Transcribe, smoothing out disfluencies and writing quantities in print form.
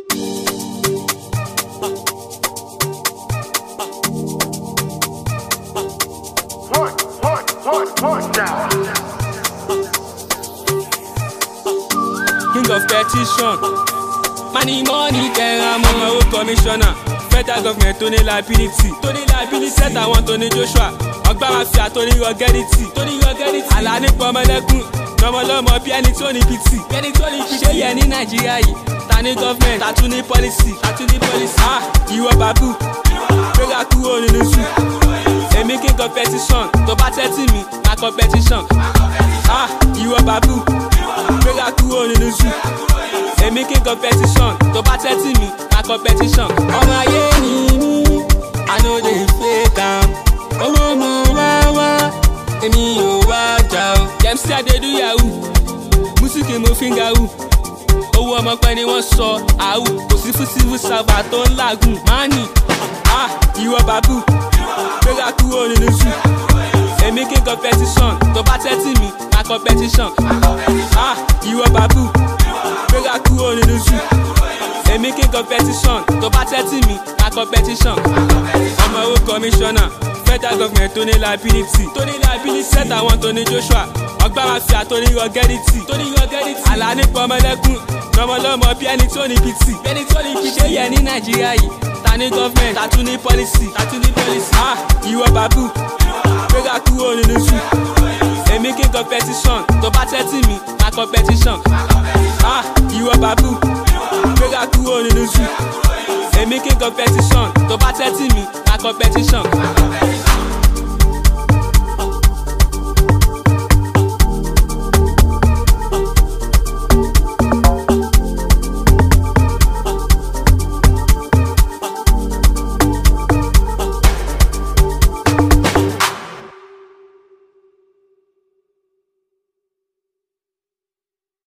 King of petition. Money, there I'm on my own commissioner. Federal government, Tony liability. Set I want Tony Joshua. Ọgbà mafia, Tony Rogerity. Alani Pomelekun. Lọ́mọlọ́mọ bí ẹni tó ní pìtì. Ṣé yẹ ní Nàìjíríà yìí? Ta ní government, ta tún ní policy. Ìwọ bàbú, gbéra kúrò nínú sùn. Èmi king of petition, tó bá tẹ́tí mi, na competition. Ìwọ bàbú, gbéra kúrò nínú sùn. Èmi king of petition, tó bá tẹ́tí mi, na competition. Ọmọ ayé ni mí, I no dey fake am. Owó mo wá, èmi ò wá jà o. Dem say I dey do yahoo, músíkì mo finger who. Owó ọmọ pẹ́ ni wọ́n sọ àwù, kò sí fún civil servant tó ń làgùn. Mani, ìwọ bàbú, gbéra kúrò nínú sùn. Èmi king of petition, tó bá tẹ́tí mi, na competition. Ìwọ bàbú, gbéra kúrò nínú sùn. Èmi king of petition, tó bá tẹ́tí mi, na competition. Ọmọ owó commissioner, federal government, Tony liability. Set I want Tony Joshua. Ọgbà mafia, Tony Rogerity. Alani Pomelekun. Lọ́mọlọ́mọ bí ẹni tó ní pìtì. Ṣé yẹ ní Nàìjíríà yìí? Ta ní government, ta tún ní policy. Ìwọ bàbú, gbéra kúrò nínú sùn. Èmi king of petition, tó bá tẹ́tí mi, na competition. Ìwọ bàbú, gbéra kúrò nínú sùn. Èmi king of petition, tó bá tẹ́tí mi, na competition.